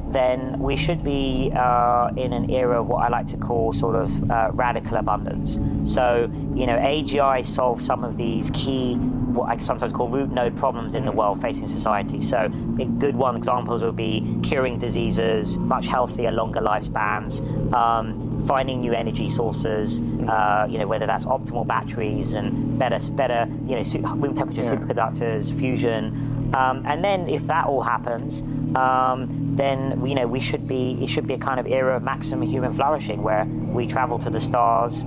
then we should be uh, in an era of what I like to call sort of uh, radical abundance. So, you know, A G I solves some of these key, what I sometimes call root node problems in the world facing society. So a good one examples would be curing diseases, much healthier, longer lifespans, um, finding new energy sources, uh, you know, whether that's optimal batteries and better, better, you know, room temperature yeah. superconductors, fusion. Um, and then if that all happens, um, then, you know, we should be, it should be a kind of era of maximum human flourishing where we travel to the stars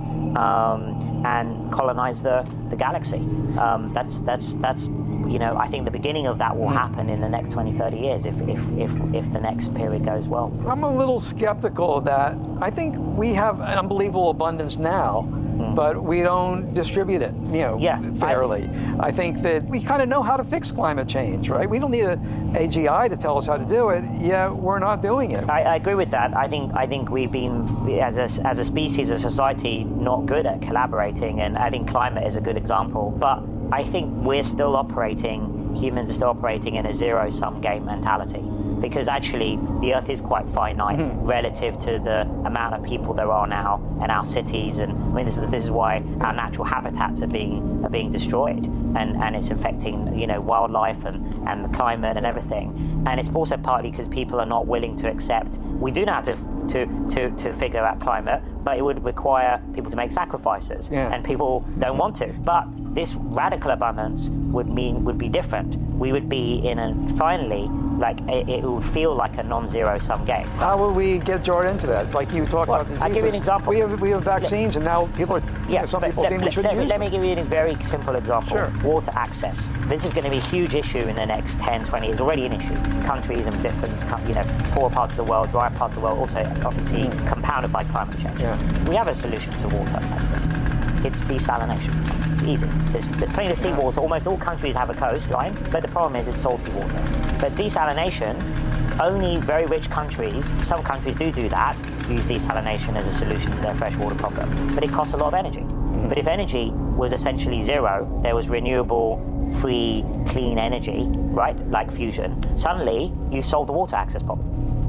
um, and colonize the, the galaxy. Um, that's, that's, that's, you know, I think the beginning of that will happen in the next twenty, thirty years if, if, if, if the next period goes well. I'm a little skeptical of that. I think we have an unbelievable abundance now, mm. but we don't distribute it, you know, yeah, fairly. I, I think that we kind of know how to fix climate change, right? We don't need a A G I to tell us how to do it, yet we're not doing it. I, I agree with that. I think I think we've been, as a, as a species, as a society, not good at collaborating, and I think climate is a good example. But I think we're still operating, humans are still operating in a zero-sum game mentality, because actually the Earth is quite finite mm-hmm. relative to the amount of people there are now in our cities, and I mean this is this is why our natural habitats are being are being destroyed, and, and it's affecting, you know, wildlife and, and the climate and everything. And it's also partly because people are not willing to accept. We do know how to to to to figure out climate, but it would require people to make sacrifices, yeah. and people don't want to. But this radical abundance would mean would be different. We would be in a finally like it, it would feel like a non-zero sum game. How will we get Jordan into that? Like you talk well, about diseases. I'll give you an example. We have we have vaccines, and now people are yeah. You know, some people let, think let, we shouldn't let, use let me give you a very simple example. Sure. Water access. This is going to be a huge issue in the next ten, twenty years. Already an issue. Countries and different, you know, poor parts of the world, dry parts of the world, also obviously mm. compounded by climate change. Yeah. We have a solution to water access. It's desalination. It's easy. There's, there's plenty of seawater. Almost all countries have a coastline, but the problem is it's salty water. But desalination, only very rich countries, some countries do do that, use desalination as a solution to their freshwater problem. But it costs a lot of energy. Mm-hmm. But if energy was essentially zero, there was renewable, free, clean energy, right, like fusion, suddenly you solve the water access problem.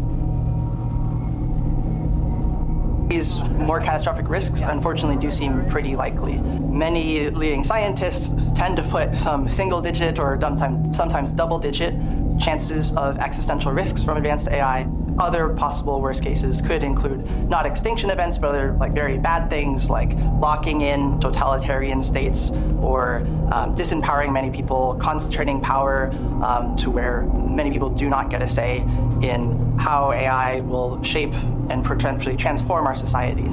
These more catastrophic risks, unfortunately, do seem pretty likely. Many leading scientists tend to put some single-digit or sometimes double-digit chances of existential risks from advanced A I. Other possible worst cases could include not extinction events, but other like very bad things like locking in totalitarian states or um, disempowering many people, concentrating power um, to where many people do not get a say in how A I will shape and potentially transform our society.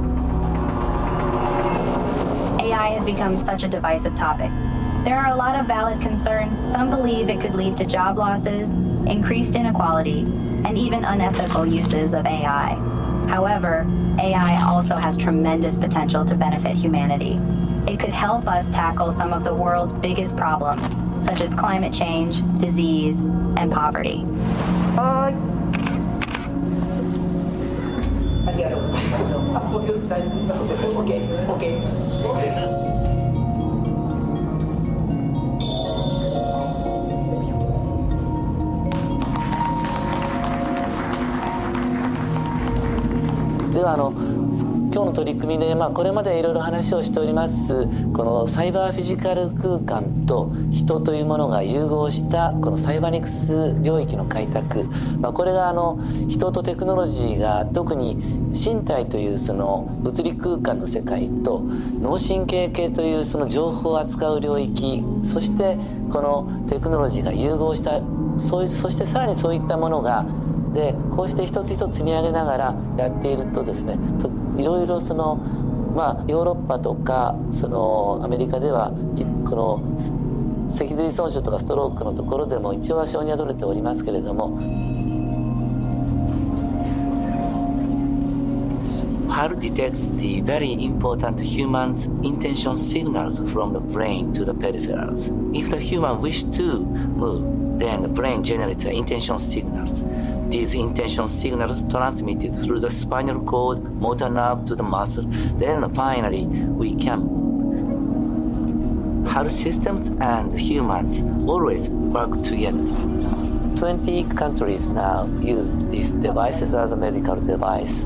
A I has become such a divisive topic. There are a lot of valid concerns. Some believe it could lead to job losses, increased inequality, and even unethical uses of A I. However, A I also has tremendous potential to benefit humanity. It could help us tackle some of the world's biggest problems, such as climate change, disease, and poverty. Uh, okay, okay. ではあの今日の取り組みで、まあ、これまでいろいろ話をしておりますこのサイバーフィジカル空間と人というものが融合したこのサイバニクス領域の開拓、まあ、これがあの人とテクノロジーが特に身体というその物理空間の世界と脳神経系というその情報を扱う領域、そしてこのテクノロジーが融合した、そしてさらにそういったものがでこうして一つ一つ積み上げながらやっているとですね、いろいろそのまあヨーロッパとかそのアメリカではこの脊髄損傷とかストロークのところでも一応は承認は取れておりますけれども、How to detect the very important human's intention signals from the brain to the peripherals. If the human wish to move, then the brain generates the intention signals. These intention signals transmitted through the spinal cord, motor nerve to the muscle. Then finally, we can move. How systems and humans always work together. twenty countries now use these devices as a medical device.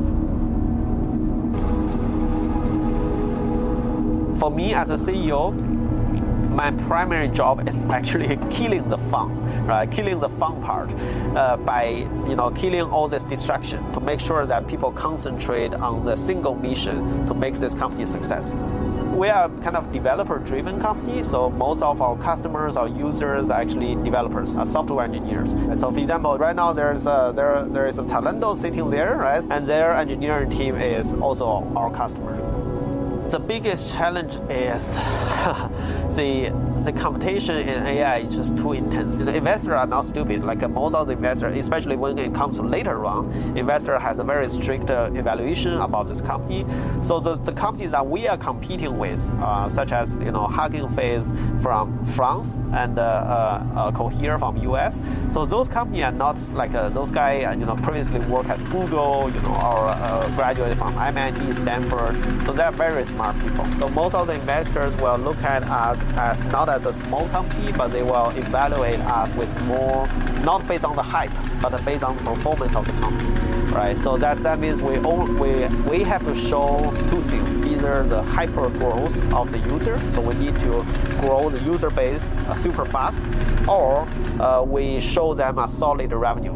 For me as a C E O, my primary job is actually killing the fun, right? Killing the fun part uh, by, you know, killing all this distraction to make sure that people concentrate on the single mission to make this company a success. We are kind of developer-driven company, so most of our customers, our users, are actually developers, are software engineers. And so, for example, right now there's a, there there is a Zalando sitting there, right? And their engineering team is also our customer. The biggest challenge is the the competition in A I is just too intense. The investors are not stupid. Like uh, most of the investors, especially when it comes to later on, investor has a very strict uh, evaluation about this company. So the, the companies that we are competing with, uh, such as you know Hugging Face from France and uh, uh, uh, Cohere from U S. So those companies are not like uh, those guys uh, you know previously worked at Google, you know, or uh, graduated from M I T, Stanford. So they're very smart people. So most of the investors will look at us as not as a small company, but they will evaluate us with more, not based on the hype, but based on the performance of the company, right? So that that means we own, we we have to show two things: either the hyper growth of the user, so we need to grow the user base uh, super fast, or uh, we show them a solid revenue.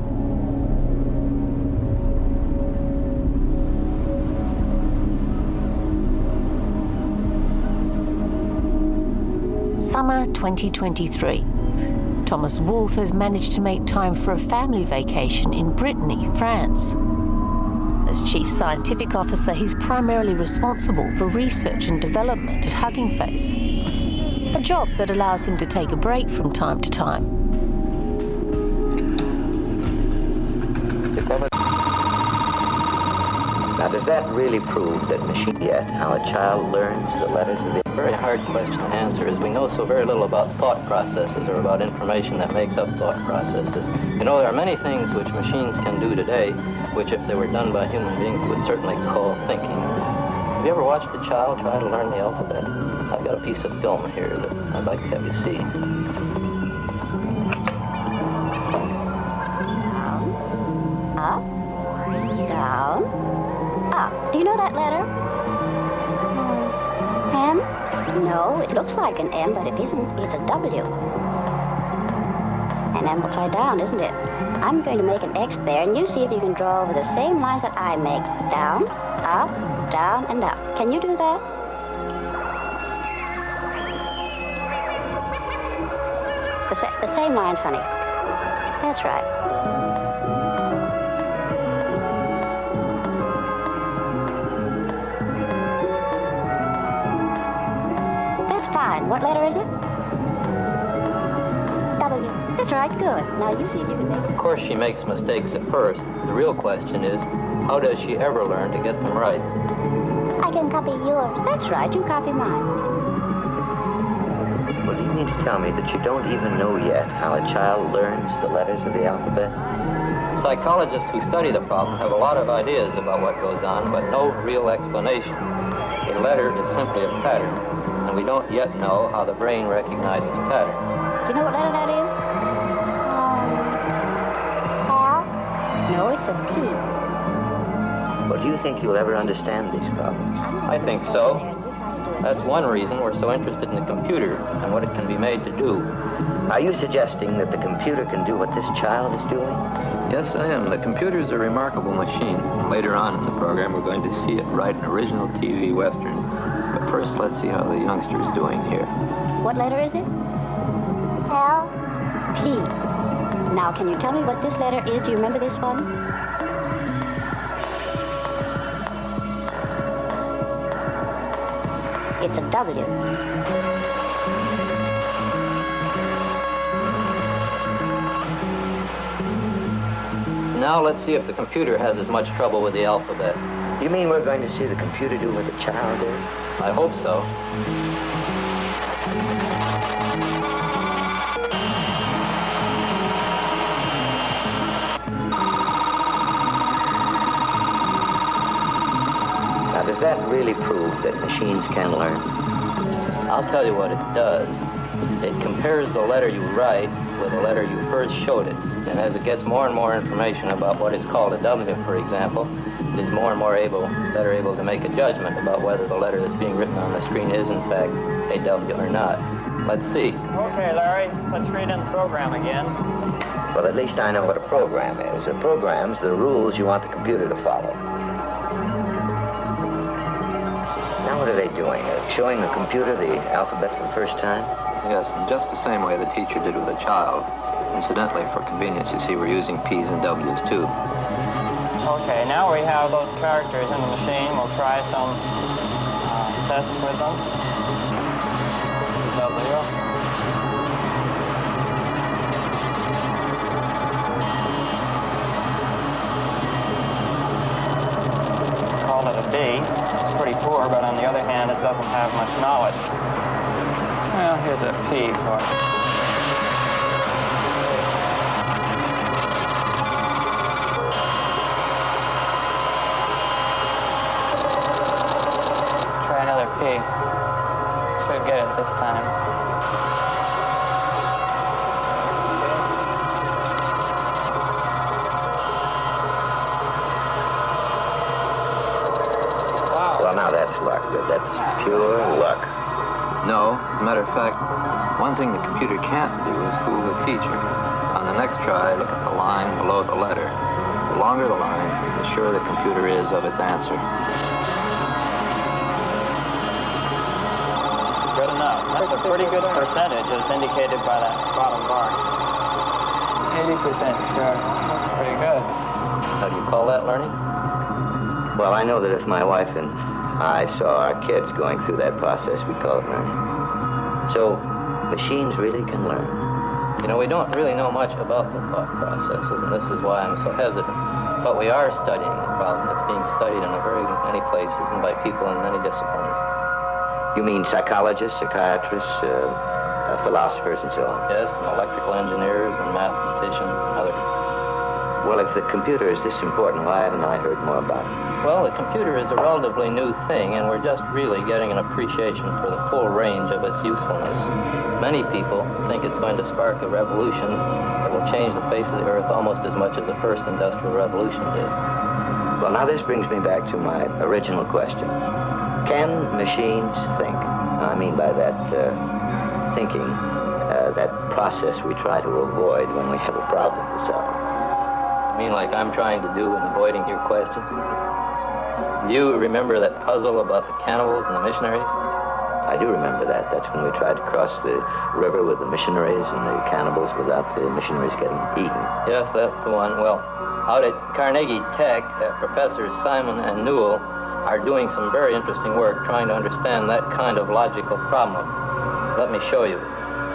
Summer twenty twenty-three. Thomas Wolff has managed to make time for a family vacation in Brittany, France. As Chief Scientific Officer, he's primarily responsible for research and development at Hugging Face, a job that allows him to take a break from time to time. Now, does that really prove that machine yet, how a child learns the letters of the... Very hard question to answer, as we know so very little about thought processes or about information that makes up thought processes. You know, there are many things which machines can do today, which if they were done by human beings, we would certainly call thinking. Have you ever watched a child try to learn the alphabet? I've got a piece of film here that I'd like to have you see. Up, down, up. Do you know that letter? M? No, it looks like an M, but it isn't. It's a W. An M upside down, isn't it? I'm going to make an X there, and you see if you can draw over the same lines that I make. Down, up, down, and up. Can you do that? The, sa- the same lines, honey. That's right. Fine. What letter is it? W. That's right. Good. Now you see if you can make it. Of course, she makes mistakes at first. The real question is, how does she ever learn to get them right? I can copy yours. That's right. You copy mine. Well, do you mean to tell me that you don't even know yet how a child learns the letters of the alphabet? Psychologists who study the problem have a lot of ideas about what goes on, but no real explanation. A letter is simply a pattern. And we don't yet know how the brain recognizes patterns. Do you know what letter that is? Um, L? No, it's a P. Well, do you think you'll ever understand these problems? I think so. That's one reason we're so interested in the computer and what it can be made to do. Are you suggesting that the computer can do what this child is doing? Yes, I am. The computer is a remarkable machine. Later on in the program, we're going to see it write an original T V Western. But first, let's see how the youngster's doing here. What letter is it? L. P. Now, can you tell me what this letter is? Do you remember this one? It's a W. Now let's see if the computer has as much trouble with the alphabet. You mean we're going to see the computer do what the child did? I hope so. Now, does that really prove that machines can learn? I'll tell you what it does. It compares the letter you write with the letter you first showed it. And as it gets more and more information about what is called a W, for example, it is more and more able, better able to make a judgment about whether the letter that's being written on the screen is in fact a W or not. Let's see. Okay, Larry, let's read in the program again. Well, at least I know what a program is. A program's the rules you want the computer to follow. Now what are they doing? Uh, showing the computer the alphabet for the first time? Yes, in just the same way the teacher did with a child. Incidentally, for convenience, you see we're using P's and W's too. Okay, now we have those characters in the machine. We'll try some uh, tests with them. W. Call it a B. It's pretty poor, but on the other hand, it doesn't have much knowledge. Well, here's a P for it. Try another P. Should get it this time. Wow. Well, now that's luck. That's pure luck. No, as a matter of fact, one thing the computer can't do is fool the teacher. On the next try, look at the line below the letter. The longer the line, the surer the computer is of its answer. Good enough. That's a pretty good percentage as indicated by that bottom bar. eighty percent, sure. That's pretty good. How do you call that learning? Well, I know that if my wife and I saw our kids going through that process, we call it learning. So, machines really can learn. You know, we don't really know much about the thought processes, and this is why I'm so hesitant. But we are studying the problem. It's being studied in a very many places and by people in many disciplines. You mean psychologists, psychiatrists, uh, uh, philosophers, and so on? Yes, and electrical engineers and mathematicians and others. Well, if the computer is this important, why haven't I heard more about it? Well, the computer is a relatively new thing, and we're just really getting an appreciation for the full range of its usefulness. Many people think it's going to spark a revolution that will change the face of the earth almost as much as the first industrial revolution did. Well, now this brings me back to my original question. Can machines think? I mean by that uh, thinking, uh, that process we try to avoid when we have a problem to solve. You mean like I'm trying to do in avoiding your question? Do you remember that puzzle about the cannibals and the missionaries? I do remember that. That's when we tried to cross the river with the missionaries and the cannibals without the missionaries getting eaten. Yes, that's the one. Well, out at Carnegie Tech, uh, Professors Simon and Newell are doing some very interesting work trying to understand that kind of logical problem. Let me show you.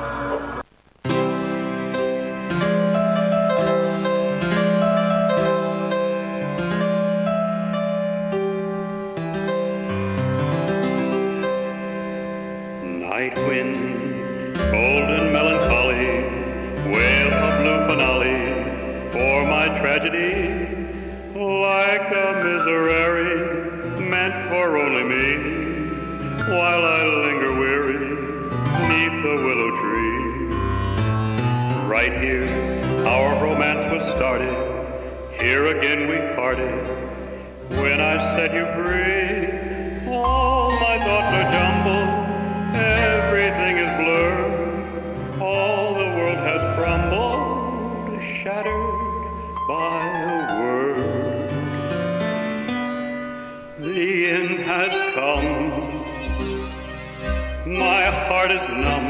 Night wind, cold and melancholy, wail a blue finale for my tragedy, like a miserere meant for only me, while I linger weary neath the willow tree. Right here, our romance was started, here again we parted, when I set you free. All my thoughts are jumbled, everything is blurred, all the world has crumbled, shattered by a word. The end has come, my heart is numb,